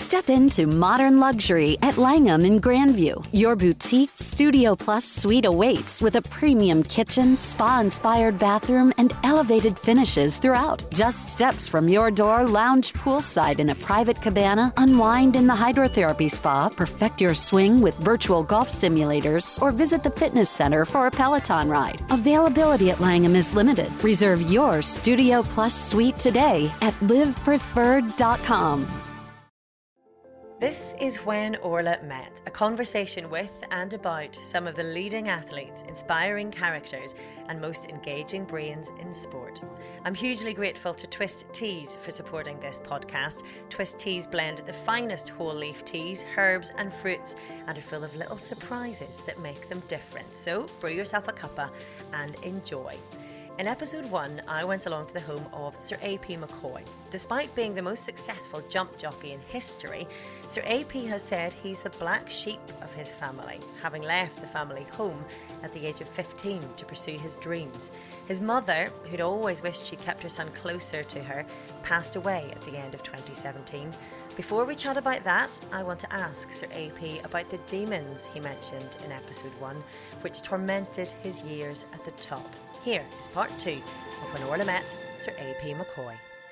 Step into modern luxury at Langham in Grandview. Your boutique Studio Plus suite awaits with a premium kitchen, spa-inspired bathroom, and elevated finishes throughout. Just steps from your door, lounge poolside in a private cabana, unwind in the hydrotherapy spa, perfect your swing with virtual golf simulators, or visit the fitness center for a Peloton ride. Availability at Langham is limited. Reserve your Studio Plus suite today at livepreferred.com. This is When Orla Met, a conversation with and about some of the leading athletes, inspiring characters, and most engaging brains in sport. I'm hugely grateful to Twist Teas for supporting this podcast. Twist Teas blend the finest whole leaf teas, herbs, and fruits, and are full of little surprises that make them different. So brew yourself a cuppa and enjoy. In episode 1, I went along to the home of Sir A.P. McCoy. Despite being the most successful jump jockey in history, Sir A.P. has said he's the black sheep of his family, having left the family home at the age of 15 to pursue his dreams. His mother, who'd always wished she kept her son closer to her, passed away at the end of 2017. Before we chat about that, I want to ask Sir A.P. about the demons he mentioned in episode 1, which tormented his years at the top. Here is part 2 of When Orla Met Sir A.P. McCoy.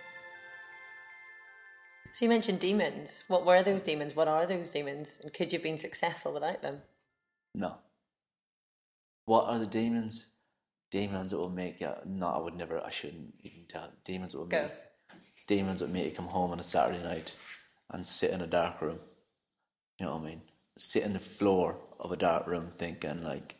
So you mentioned demons. What were those demons? What are those demons? And could you have been successful without them? No. What are the demons? Demons that will make you... No, I would never... I shouldn't even tell. Demons that will make... Demons that make you come home on a Saturday night and sit in a dark room. You know what I mean? Sit in the floor of a dark room thinking like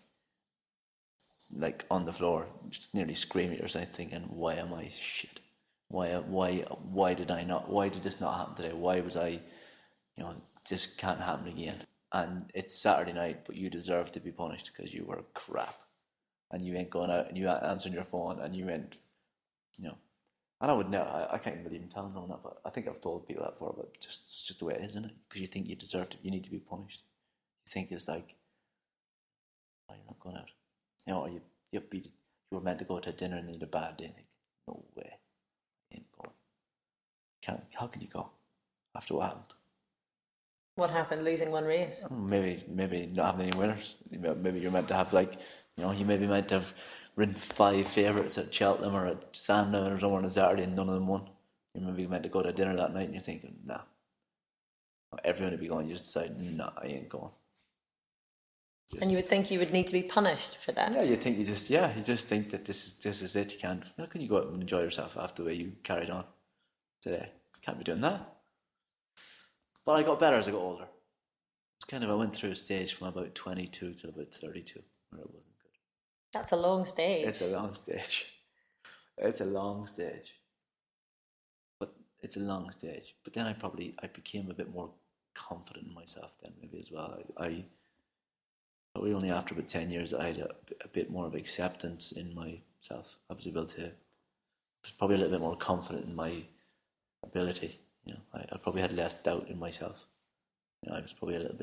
on the floor, just nearly scream at yourself thinking, why am I shit? Why did this not happen today? Why was I, this can't happen again. And it's Saturday night, but you deserve to be punished because you were crap. And you ain't going out and you ain't answering your phone and you ain't, and I would never, I can't believe I'm telling them that, but I think I've told people that before, but it's just the way it is, isn't it? Because you think you deserve to, you need to be punished. You think it's like, oh, you're not going out. Or you were meant to go to dinner and you had a bad day. And think, no way, I ain't going. How can you go after what happened? What happened? Losing one race? Maybe not having any winners. Maybe you're meant to have you maybe meant to have ridden 5 favourites at Cheltenham or at Sandown or somewhere on a Saturday and none of them won. You maybe meant to go to dinner that night and you're thinking, nah. Everyone would be going. You just decide, nah, I ain't going. And you would think you would need to be punished for that. Yeah, you just think that this is it. You can't. How can you go out and enjoy yourself after the way you carried on today? You can't be doing that. But I got better as I got older. It's I went through a stage from about 22 to about 32 where it wasn't good. That's a long stage. It's a long stage. It's a long stage. But it's a long stage. But then I became a bit more confident in myself then maybe as well. Probably only after about 10 years I had a bit more of acceptance in myself. I was probably a little bit more confident in my ability. I probably had less doubt in myself. I was probably a little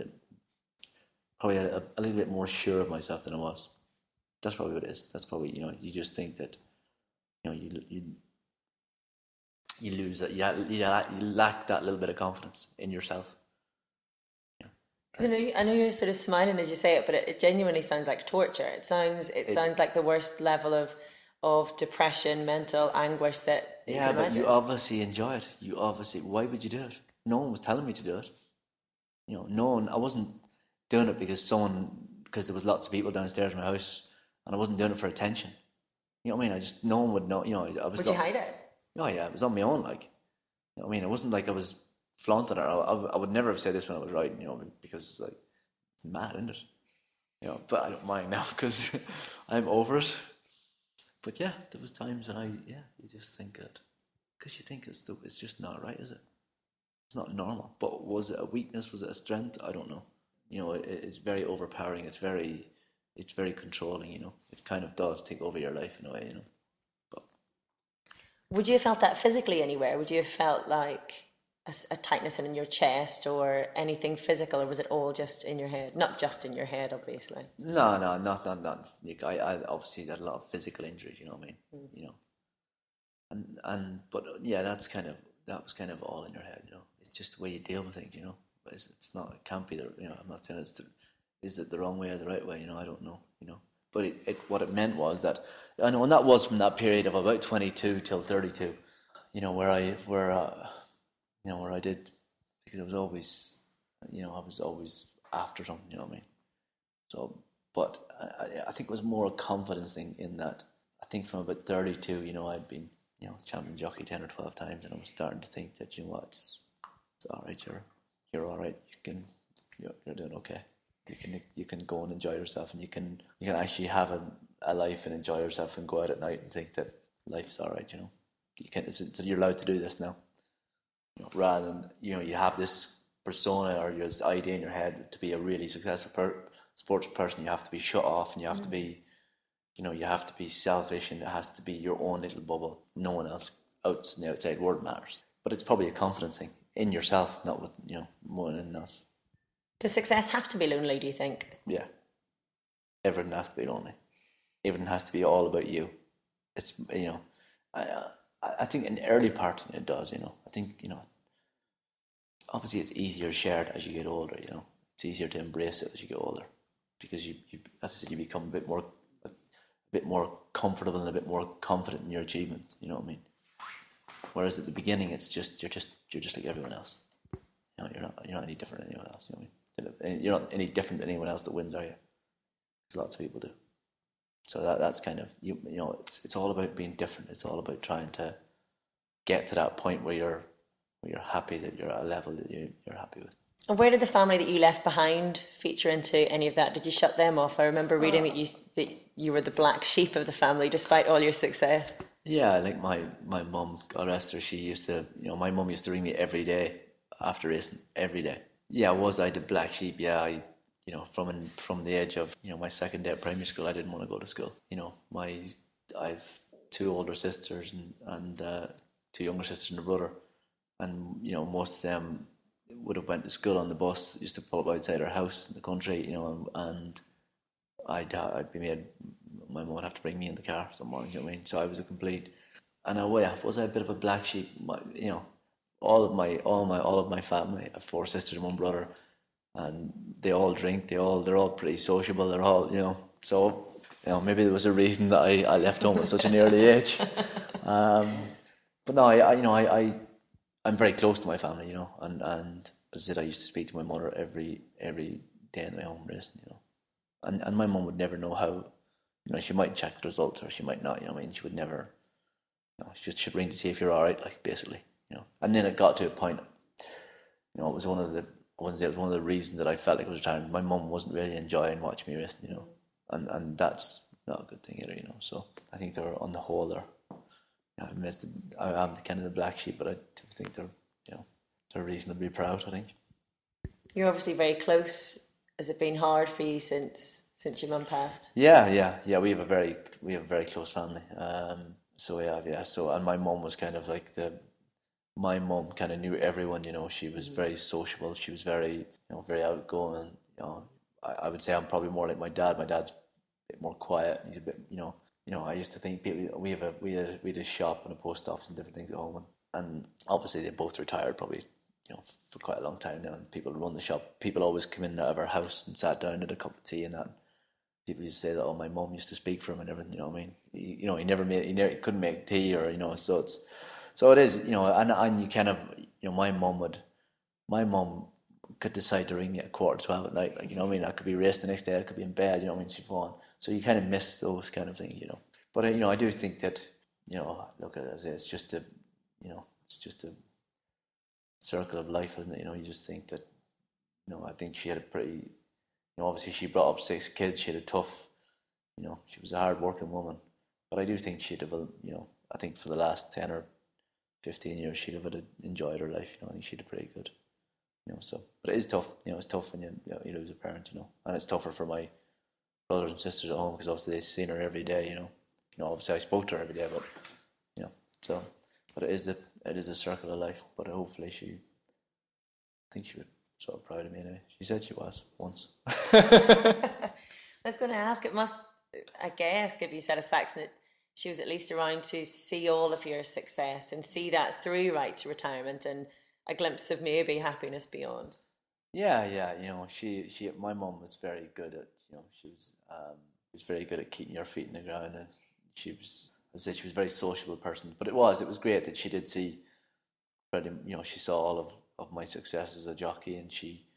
bit more sure of myself than I was. That's probably what it is. That's probably, you just think that, you lose that, you lack that little bit of confidence in yourself. Because I know you're sort of smiling as you say it, but it genuinely sounds like torture. It sounds like the worst level of depression, mental anguish that you can imagine. You obviously enjoy it. Why would you do it? No one was telling me to do it. I wasn't doing it because there was lots of people downstairs in my house, and I wasn't doing it for attention. You know what I mean? No one would know. Would you hide it? Oh yeah, it was on my own. It wasn't like I was flaunting it. I would never have said this when I was writing, because it's it's mad, isn't it? But I don't mind now because I'm over it. But yeah, there was times when you just think it, because you think it's just not right, is it? It's not normal. But was it a weakness? Was it a strength? I don't know. It's very overpowering. It's very controlling. It kind of does take over your life in a way. But would you have felt that physically anywhere? Would you have felt like a tightness in your chest or anything physical, or was it all just in your head? Not just in your head, obviously. No, not. Nick, I obviously had a lot of physical injuries. You know what I mean? But yeah, that was kind of all in your head. it's just the way you deal with things, you know. But it's not, it can't be the, you know, I'm not saying is it the wrong way or the right way, you know, I don't know, you know. But what it meant was that, I know, and that was from that period of about 22 till 32, you know, where I did, because I was always, you know, I was always after something, you know what I mean? So, but I think it was more a confidence thing in that. I think from about 32, you know, I'd been, you know, champion jockey 10 or 12 times, and I was starting to think that, you know what, it's all right, you're all right, you're doing okay. You can go and enjoy yourself, and you can actually have a life and enjoy yourself and go out at night and think that life's all right, you know. You're allowed to do this now, you know, rather than, you know, you have this persona or this idea in your head to be a really successful sports person. You have to be shut off, and you have to be, you know, you have to be selfish, and it has to be your own little bubble. No one else out in the outside world matters. But it's probably a confidence thing in yourself, not with, you know, more than anything else. Does success have to be lonely, do you think? Yeah. Everything has to be lonely. Everything has to be all about you. It's, you know, I think in the early part it does, you know. I think, you know, obviously it's easier shared as you get older, you know. It's easier to embrace it as you get older, because you as I said, you become a bit more comfortable and a bit more confident in your achievement, you know what I mean? Whereas at the beginning, it's just you're just like everyone else. You know, you're not any different than anyone else. You know what I mean? You're not any different than anyone else that wins, are you? Because lots of people do. So that's kind of, you know, it's all about being different. It's all about trying to get to that point where you're happy, that you're at a level that you're happy with. And where did the family that you left behind feature into any of that? Did you shut them off? I remember reading that you were the black sheep of the family despite all your success. Yeah, like my mum, God rest her, she used to, you know, my mum used to ring me every day after racing, every day. Yeah, was I the black sheep? Yeah, I, you know, from the age of, you know, my second day of primary school, I didn't want to go to school. You know, I've two older sisters and two younger sisters and a brother, and, you know, most of them would have went to school on the bus, used to pull up outside our house in the country, you know, and I'd be made, my mum would have to bring me in the car some mornings, you know what I mean? So I was a complete, and was I a bit of a black sheep? You know, all of my family, I have four sisters and one brother, and they all drink, they're all pretty sociable, they're all, you know, so, you know, maybe there was a reason that I left home at such an early age. But no, I'm very close to my family, you know, and as I said, I used to speak to my mother every day in my home racing, you know, and my mum would never know how, you know, she might check the results or she might not, you know what I mean, she would never, you know, she'd ring to see if you're all right, like, basically, you know. And then it got to a point, you know, it was one of the reasons that I felt like it was retiring. My mum wasn't really enjoying watching me racing, you know, and that's not a good thing either, you know. So I think they're, on the whole, you know, I'm the kind of the black sheep, but I think they're, you know, they're reasonably proud, I think. You're obviously very close. Has it been hard for you since your mum passed? Yeah. We have a very close family. So yeah. So, and my mum was kind of like my mum kind of knew everyone, you know. She was very sociable. She was very, you know, very outgoing. You know, I would say I'm probably more like my dad. My dad's a bit more quiet. He's a bit, you know, I used to think people, we had a shop and a post office and different things at home, and obviously they both retired probably, you know, for quite a long time now, and people run the shop. People always come in out of our house and sat down, had a cup of tea and that. People used to say that, oh, my mum used to speak for him and everything, you know what I mean? He couldn't make tea, or, you know, so it is, you know, and you kind of, you know, my mum could decide to ring me at 11:45 at night, like, you know what I mean? I could be racing the next day, I could be in bed, you know what I mean? She's on. So you kind of miss those kind of things, you know. But, you know, I do think that, you know, look at it, it's just a circle of life, isn't it? You know, you just think that, you know, I think she had a pretty, you know, obviously she brought up 6 kids, she had a tough, you know, she was a hard-working woman. But I do think she'd have, you know, I think for the last 10 or 15 years, she'd have enjoyed her life, you know. I think she'd have pretty good, you know, so. But it is tough, you know, it's tough when you lose a parent, you know. And it's tougher for my brothers and sisters at home, because obviously they've seen her every day, you know. You know, obviously I spoke to her every day, but, you know, so. But it is a circle of life, but hopefully I think she would sort of proud of me anyway. She said she was once. I was going to ask, it must, I guess, give you satisfaction that she was at least around to see all of your success and see that through right to retirement, and a glimpse of maybe happiness beyond. Yeah. My mum was very good at, she was very good at keeping your feet in the ground, and she was, as I said, she was a very sociable person. But it was great that she did see, she saw all of my success as a jockey, and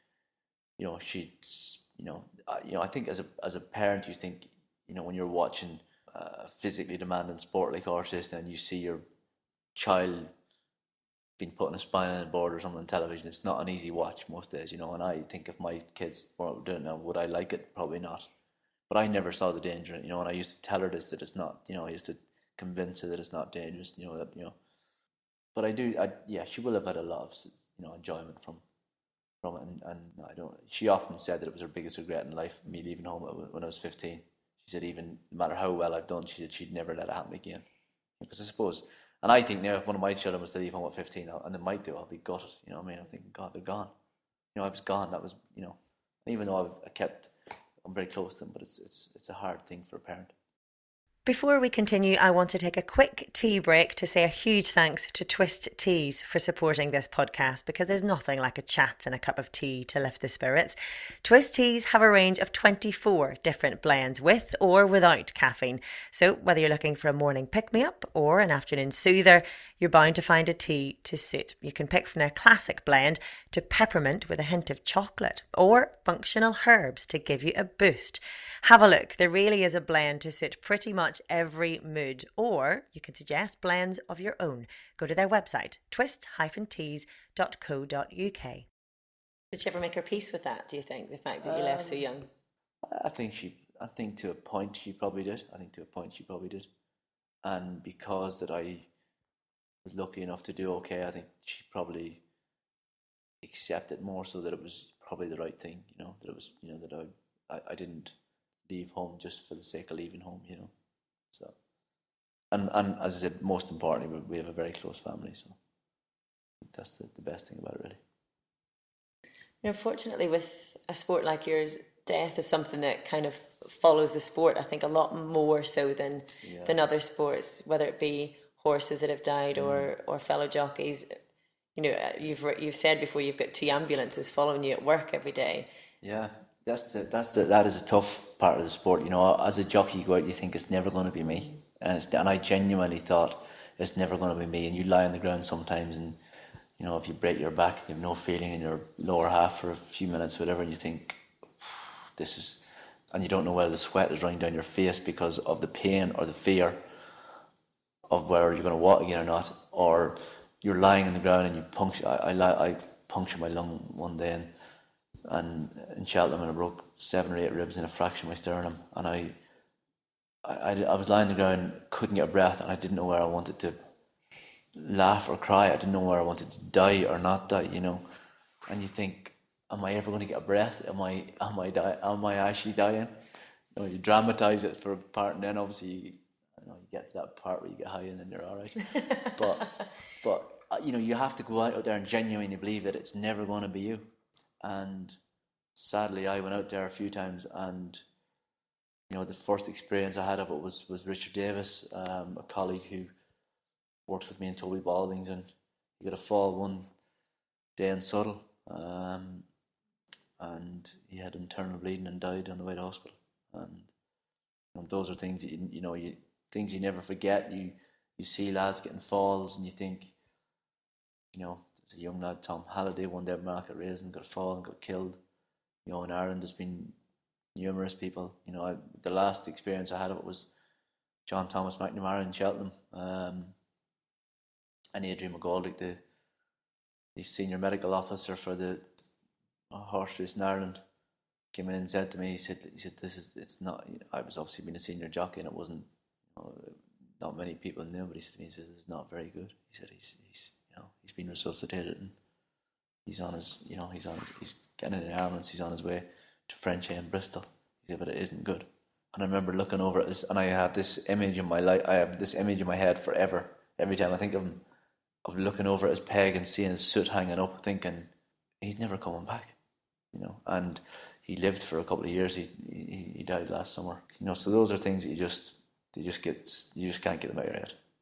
I think as a parent, you think, when you're watching a physically demanding sport like horses, and you see your child being put on a spinal board or something on television, it's not an easy watch most days, and I think if my kids were doing it now, would I like it? Probably not. But I never saw the danger in it, and I used to tell her this, that it's not, I used to convince her that it's not dangerous, but she will have had a lot of, enjoyment from it, and I don't. She often said that it was her biggest regret in life, me leaving home when I was 15. She said, even no matter how well I've done, she said she'd never let it happen again. Because I suppose, and I think now if one of my children was to leave home at 15, and they might do, I'll be gutted. I'm thinking, God, they're gone. I was gone. That was, even though I'm very close to them, but it's a hard thing for a parent. Before we continue, I want to take a quick tea break to say a huge thanks to Twist Teas for supporting this podcast, because there's nothing like a chat and a cup of tea to lift the spirits. Twist Teas have a range of 24 different blends with or without caffeine. So whether you're looking for a morning pick-me-up or an afternoon soother, you're bound to find a tea to suit. You can pick from their classic blend to peppermint with a hint of chocolate, or functional herbs to give you a boost. Have a look. There really is a blend to suit pretty much every mood, or you can suggest blends of your own. Go to their website, twist-teas.co.uk. Did she ever make her peace with that, do you think, the fact that you left so young? I think to a point she probably did. And because that I was lucky enough to do okay, I think she probably accepted more, so that it was probably the right thing, that it was, that I didn't leave home just for the sake of leaving home, So, and as I said, most importantly, we have a very close family, so that's the best thing about it, really. Fortunately, with a sport like yours, death is something that kind of follows the sport, I think, a lot more so than other sports, whether it be horses that have died or fellow jockeys. You've said before, you've got 2 ambulances following you at work every day. Yeah. That is a tough part of the sport. As a jockey, you go out, you think it's never going to be me, and I genuinely thought it's never going to be me. And you lie on the ground sometimes, and if you break your back, you have no feeling in your lower half for a few minutes, whatever, and you think and you don't know whether the sweat is running down your face because of the pain or the fear of whether you're going to walk again or not, or you're lying on the ground and you puncture. I punctured my lung one day, and in Cheltenham, and I broke 7 or 8 ribs and a fraction of my sternum, and I was lying on the ground, couldn't get a breath, and I didn't know where I wanted to laugh or cry. I didn't know where I wanted to die or not die, and you think, am I ever going to get a breath? Am I actually dying? You dramatise it for a part, and then obviously you get to that part where you get high and then you're all right. but you have to go out there and genuinely believe that it's never going to be you. And sadly, I went out there a few times, and the first experience I had of it was Richard Davis, a colleague who worked with me in Toby Baldings, and he got a fall one day in Subtle, and he had internal bleeding and died on the way to hospital. And those are things things you never forget. You see lads getting falls, and you think, there's a young lad, Tom Halliday, won Devon Market Race and got a fall and got killed. In Ireland, there's been numerous people. The last experience I had of it was John Thomas McNamara in Cheltenham, and Adrian McGoldrick, the senior medical officer for the horse race in Ireland, came in and said to me, he said, it's not. I was obviously being a senior jockey, and it wasn't. Not many people knew, but he said to me, it's not very good. He said he's been resuscitated, and he's getting in an ambulance. He's on his way to Frenchay in Bristol. He said, but it isn't good. And I remember looking over at this, and I have this image in my life. I have this image in my head forever. Every time I think of him, of looking over at his peg and seeing his soot hanging up, thinking he's never coming back. And he lived for a couple of years. He died last summer. So those are things that you just can't get them out of your head.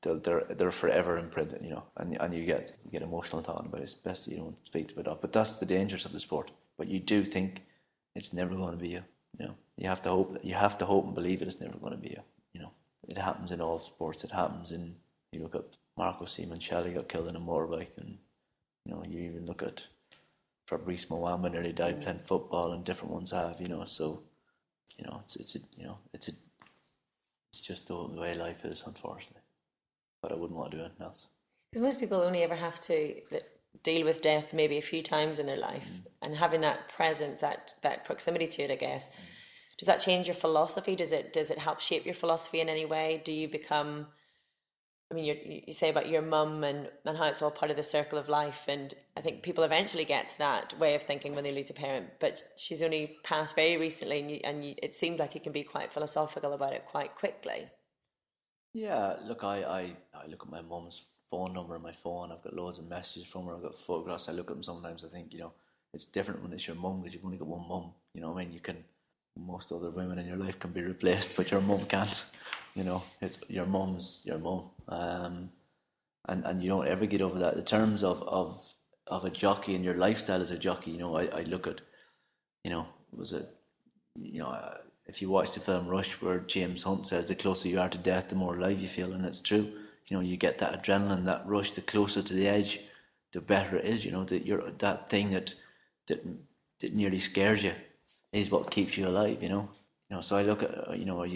they're forever imprinted, you know, and you get emotional talking about it. It's best that you don't speak about that. But that's the dangers of the sport. But you do think it's never going to be you. You know, you have to hope and believe it's never going to be you. You know, it happens in all sports. It happens in, you look at Marco Simoncelli got killed in a motorbike, and you know, you even look at Fabrice Muamba nearly died playing football, and different ones have, you know. So, you know, it's just the way life is, unfortunately. But I wouldn't want to do anything else. Because most people only ever have to deal with death maybe a few times in their life, and having that presence, that proximity to it, I guess. Does that change your philosophy? Does it help shape your philosophy in any way? Do you become, I mean, you say about your mum and how it's all part of the circle of life, and I think people eventually get to that way of thinking when they lose a parent, but she's only passed very recently, and it seems like you can be quite philosophical about it quite quickly. Yeah, look, I look at my mum's phone number on my phone. I've got loads of messages from her. I've got photographs. I look at them sometimes. I think, you know, it's different when it's your mum, because you've only got one mum. You know what I mean? Most other women in your life can be replaced, but your mum can't. You know, it's your mum's your mum. And you don't ever get over that. The terms of a jockey and your lifestyle as a jockey, you know, I look at, you know, if you watch the film Rush, where James Hunt says the closer you are to death, the more alive you feel, and it's true. You know, you get that adrenaline, that rush, the closer to the edge, the better it is. You know, that thing that nearly scares you is what keeps you alive. You know. So I look at,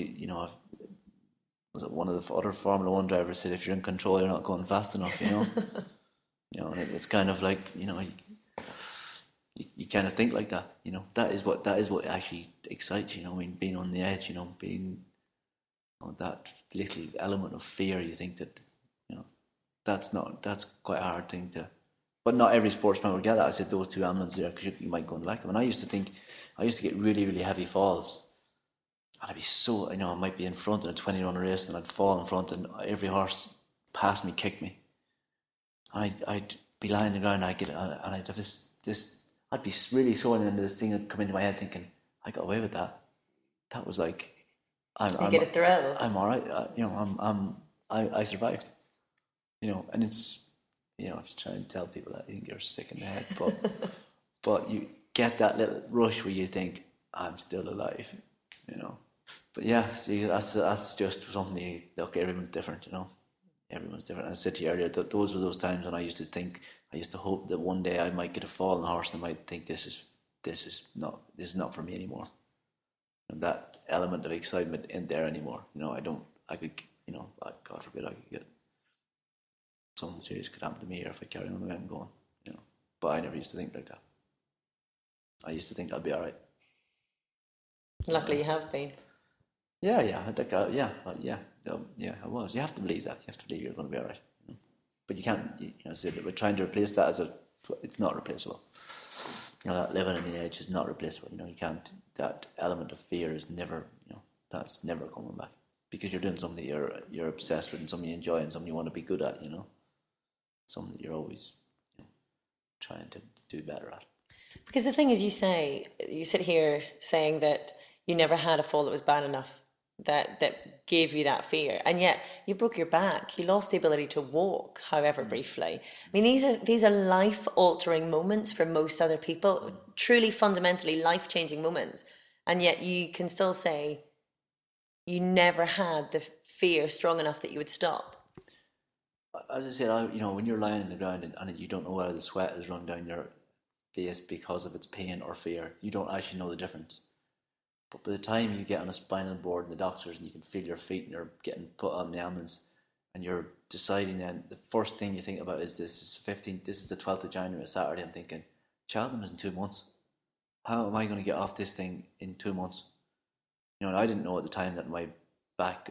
was it one of the other Formula One drivers said, if you're in control, you're not going fast enough. You know, you know, and it's kind of like, you know, you kind of think like that. You know, that is what actually excites you. You know, I mean, being on the edge. You know, being that little element of fear. You think that, you know, that's quite a hard thing to. But not every sportsman will get that. I said those two elements there, because you might go in the back of them. And I used to get really, really heavy falls. And I'd be so, you know, I might be in front in a 20-run race, and I'd fall in front, and every horse past me kicked me. And I'd be lying on the ground, and I'd have this, I'd be really sore, and then this thing would come into my head thinking, I got away with that. That was like, you get a thrill. I'm all right. I survived. You know, and it's, you know, if you try and tell people that, you think you're sick in the head, but you get that little rush where you think, I'm still alive, you know. But yeah, see, that's just something. Look, everyone's different, you know. Everyone's different. And I said to you earlier that those were those times when I used to hope that one day I might get a fall on a horse, and I might think this is not for me anymore. And that element of excitement isn't there anymore. You know, God forbid I could get something serious could happen to me, or if I carry on the way I'm going, you know. But I never used to think like that. I used to think I'd be all right. Luckily, you have been. Yeah. I think, I was. You have to believe that. You have to believe you're going to be all right. You know? But you can't. You know, say that we're trying to replace that it's not replaceable. You know, that living on the edge is not replaceable. You know, you can't. That element of fear is never. You know, that's never coming back, because you're doing something you're obsessed with, and something you enjoy, and something you want to be good at. You know. Something that you're always, you know, trying to do better at. Because the thing is, you sit here saying that you never had a fall that was bad enough, that gave you that fear, and yet you broke your back, you lost the ability to walk, however briefly. I mean, these are life-altering moments for most other people, truly fundamentally life-changing moments, and yet you can still say you never had the fear strong enough that you would stop. As I said, you know, when you're lying on the ground and you don't know whether the sweat is running down your face because of its pain or fear, you don't actually know the difference. But by the time you get on a spinal board and the doctors, and you can feel your feet, and you're getting put on the ambulance, and you're deciding, then the first thing you think about is this is the 12th of January, a Saturday. I'm thinking, Cheltenham is in 2 months. How am I going to get off this thing in 2 months? You know, and I didn't know at the time that my back,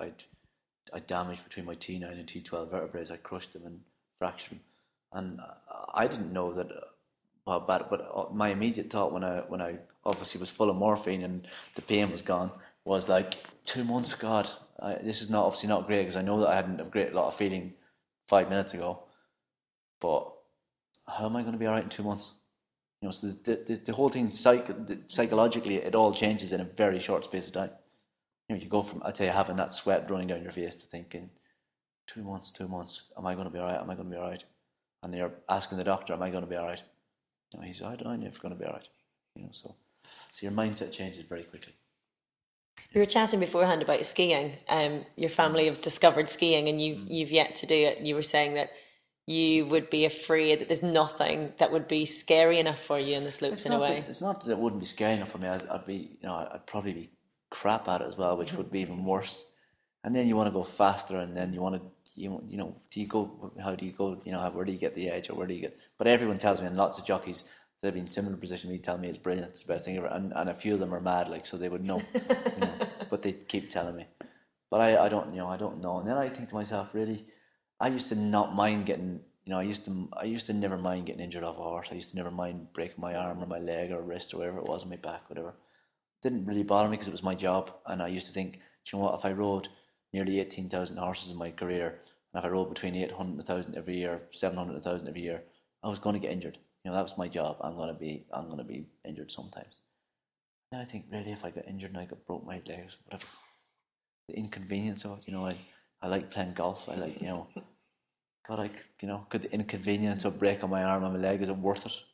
I damaged between my T9 and T12 vertebrae. I crushed them and fractured them, and I didn't know that how bad. But my immediate thought when I obviously was full of morphine and the pain was gone was like, 2 months. God, this is obviously not great, because I know that I hadn't a great lot of feeling 5 minutes ago. But how am I going to be all right in 2 months? You know, so the whole thing psychologically, it all changes in a very short space of time. You know, you go from, I tell you, having that sweat running down your face to thinking, 2 months. Am I going to be all right? Am I going to be all right? And you're asking the doctor, am I going to be all right? He said, I don't know if you're going to be all right. So your mindset changes very quickly. We were chatting beforehand about skiing. Your family have discovered skiing and you've yet to do it. And you were saying that you would be afraid that there's nothing that would be scary enough for you in the slopes in a way. It's not that it wouldn't be scary enough for me. I'd probably be crap at it as well, which would be even worse. And then you want to go faster, and then you want to, how do you go, where do you get the edge, or where do you get, but everyone tells me, and lots of jockeys that have been in similar position to me tell me it's brilliant, it's the best thing ever, and a few of them are mad, so they would know, but they keep telling me. But I don't know. And then I think to myself, really, I used to not mind getting, I used to never mind getting injured off a horse. I used to never mind breaking my arm or my leg or wrist or whatever it was, my back, whatever. It didn't really bother me because it was my job. And I used to think, do you know what, if I rode nearly 18,000 horses in my career, and if I rode between 800 and 1,000 every year, 700 and 1,000 every year, I was going to get injured. That was my job. I'm going to be injured sometimes. Then I think, really, if I got injured and I broke my legs, whatever, the inconvenience of it, I like playing golf. I like, God, could the inconvenience of breaking my arm and my leg, is it worth it?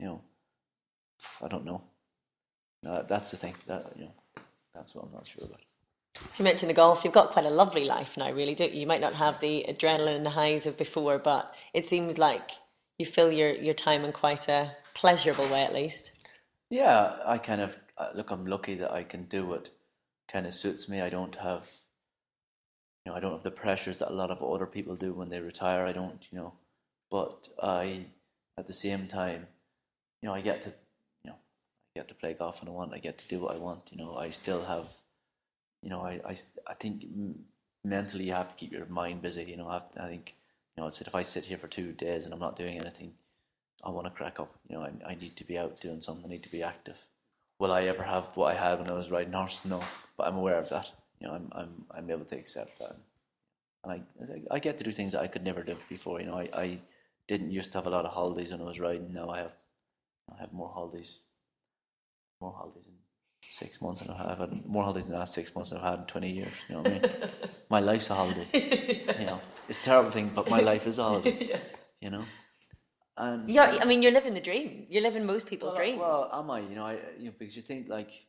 I don't know. That's the thing. That's what I'm not sure about. You mentioned the golf. You've got quite a lovely life now, really, don't you? You might not have the adrenaline and the highs of before, but it seems like you fill your time in quite a pleasurable way, at least. Yeah, I kind of I'm lucky that I can do what kind of suits me. I don't have the pressures that a lot of other people do when they retire. I don't, but at the same time, I get to play golf when I want. I get to do what I want. I still have, I think mentally you have to keep your mind busy. I think, if I sit here for 2 days and I'm not doing anything, I want to crack up. I need to be out doing something. I need to be active. Will I ever have what I had when I was riding horses? No, but I'm aware of that. I'm able to accept that, and I get to do things that I could never do before. I didn't used to have a lot of holidays when I was riding. Now I have more holidays in 6 months, and I've had more holidays in the last 6 months than I've had in 20 years. You know what I mean? My life's a holiday. It's a terrible thing, but my life is a holiday. And yeah, I mean, you're living the dream. You're living most people's dream. Well, am I? Because you think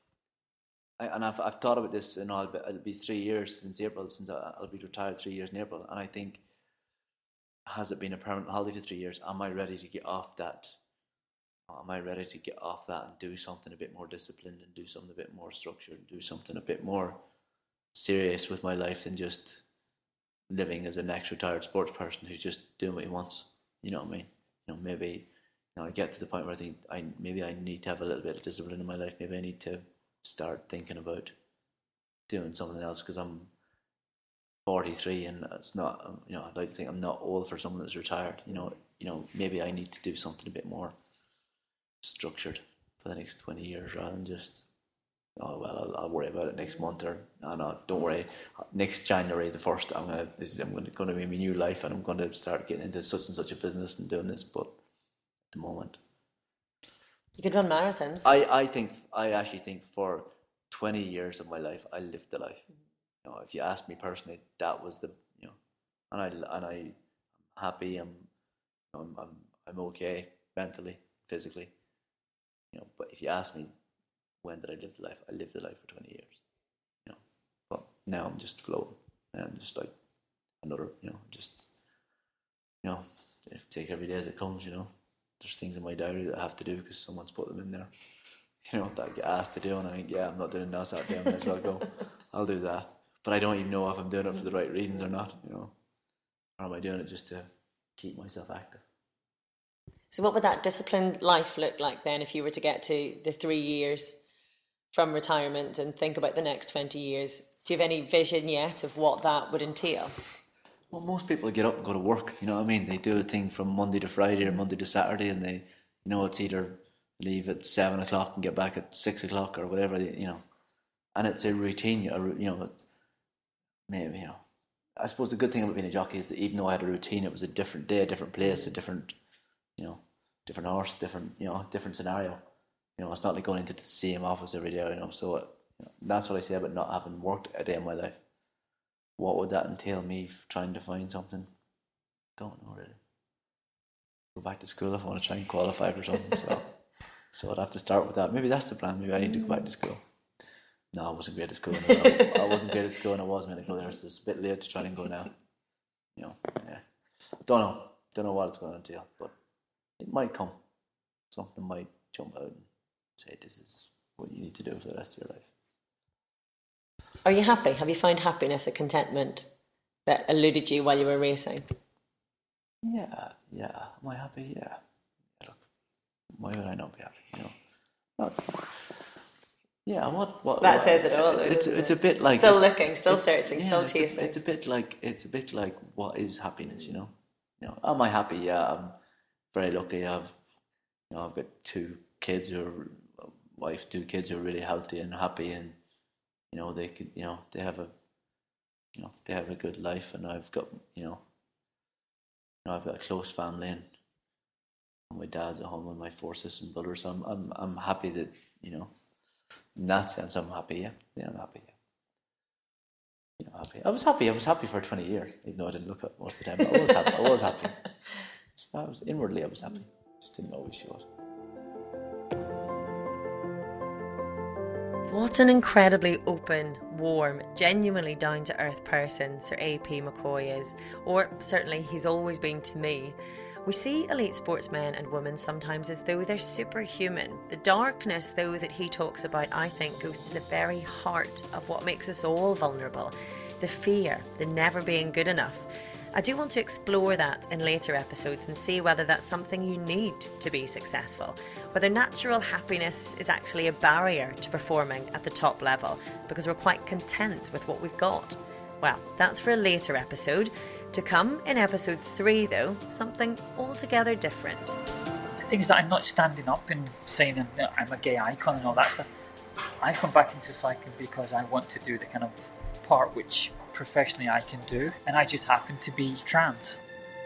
I've thought about this, it'll be 3 years since April, since I'll be retired 3 years in April, and I think, has it been a permanent holiday for 3 years? Am I ready to get off that? Am I ready to get off that and do something a bit more disciplined, and do something a bit more structured, and do something a bit more serious with my life than just living as an ex-retired sports person who's just doing what he wants? You know what I mean? Maybe I get to the point where I think I need to have a little bit of discipline in my life. Maybe I need to start thinking about doing something else, because I'm 43 and it's not, I'd like to think I'm not old for someone that's retired. Maybe I need to do something a bit more structured for the next 20 years, rather than just, I'll worry about it next month, or no, don't worry, next January the 1st I'm going to be my new life, and I'm going to start getting into such and such a business and doing this. But at the moment, you could run marathons. I actually think for 20 years of my life I lived the life. If you ask me personally, that was the, and I'm happy. I'm okay mentally, physically. But if you ask me, when did I live the life? I lived the life for 20 years. But now I'm just floating. I'm just like another, take every day as it comes. There's things in my diary that I have to do because someone's put them in there. That I get asked to do, and I think, I'm not doing that Saturday, I might as well go. I'll do that. But I don't even know if I'm doing it for the right reasons or not. Or am I doing it just to keep myself active? So what would that disciplined life look like then, if you were to get to the 3 years from retirement and think about the next 20 years? Do you have any vision yet of what that would entail? Well, most people get up and go to work, you know what I mean? They do a thing from Monday to Friday or Monday to Saturday, and they, it's either leave at 7 o'clock and get back at 6 o'clock or whatever, and it's a routine, maybe, I suppose the good thing about being a jockey is that even though I had a routine, it was a different day, a different place, a different, different horse, different scenario. It's not like going into the same office every day, so that's what I say about not having worked a day in my life. what would that entail me trying to find something? Don't know really. Go back to school if I want to try and qualify for something. So I'd have to start with that. Maybe that's the plan. Maybe I need to go back to school. No, I wasn't great at school. I wasn't great at school, and I was medical nurse. It's a bit late to try and go now. Yeah. Don't know what it's going to entail, but it might come. Something might jump out and say, this is what you need to do for the rest of your life. Are you happy? Have you found happiness, a contentment that eluded you while you were racing? Yeah. Am I happy? Yeah. Look, why would I not be happy? What? That says it all. It's a bit like still looking, still searching, still chasing. It's a bit like what is happiness? Am I happy? Yeah, I'm very lucky. I've got 2 kids who are wife, 2 kids who are really healthy and happy, and they could they have a good life, and I've got I've got a close family, and my dad's at home with my 4 sisters and brothers. So I'm happy that in that sense I'm happy. Yeah, I'm happy. Yeah. Happy. I was happy for 20 years, even though I didn't look up most of the time. But I was happy. So inwardly I was happy. Just didn't always show it. What an incredibly open, warm, genuinely down-to-earth person Sir A.P. McCoy is, or certainly he's always been to me. We see elite sportsmen and women sometimes as though they're superhuman. The darkness, though, that he talks about, I think, goes to the very heart of what makes us all vulnerable. The fear, the never being good enough. I do want to explore that in later episodes and see whether that's something you need to be successful, whether natural happiness is actually a barrier to performing at the top level because we're quite content with what we've got. Well, that's for a later episode. To come in episode 3, though, something altogether different. The thing is that I'm not standing up and saying I'm a gay icon and all that stuff. I've come back into cycling because I want to do the kind of part which professionally I can do, and I just happen to be trans.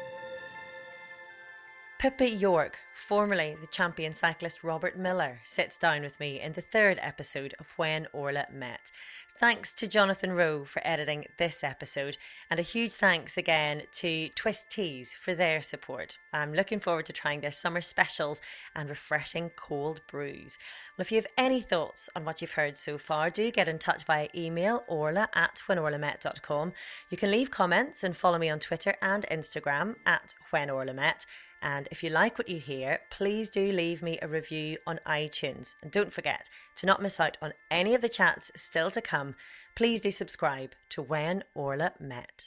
Pippa York, formerly the champion cyclist Robert Miller, sits down with me in the 3rd episode of When Orla Met. Thanks to Jonathan Rowe for editing this episode, and a huge thanks again to Twist Teas for their support. I'm looking forward to trying their summer specials and refreshing cold brews. Well, if you have any thoughts on what you've heard so far, do get in touch via email orla@whenorlamet.com. You can leave comments and follow me on Twitter and Instagram @whenorlamet. And if you like what you hear, please do leave me a review on iTunes. And don't forget, to not miss out on any of the chats still to come, please do subscribe to When Orla Met.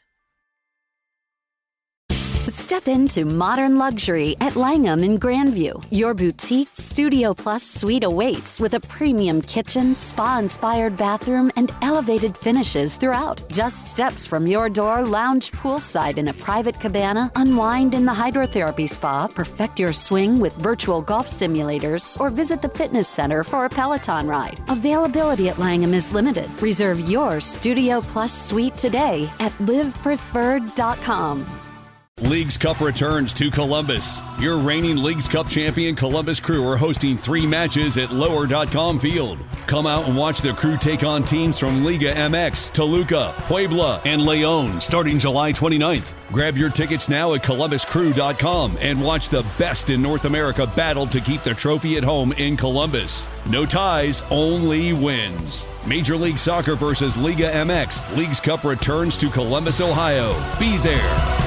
Step into modern luxury at Langham in Grandview. Your boutique Studio Plus suite awaits with a premium kitchen, spa-inspired bathroom, and elevated finishes throughout. Just steps from your door, lounge poolside in a private cabana, unwind in the hydrotherapy spa, perfect your swing with virtual golf simulators, or visit the fitness center for a Peloton ride. Availability at Langham is limited. Reserve your Studio Plus suite today at livepreferred.com. Leagues Cup returns to Columbus. Your reigning Leagues Cup champion Columbus Crew are hosting 3 matches at Lower.com Field. Come out and watch the Crew take on teams from Liga MX, Toluca, Puebla, and Leon starting July 29th. Grab your tickets now at ColumbusCrew.com and watch the best in North America battle to keep the trophy at home in Columbus. No ties, only wins. Major League Soccer versus Liga MX. Leagues Cup returns to Columbus, Ohio. Be there.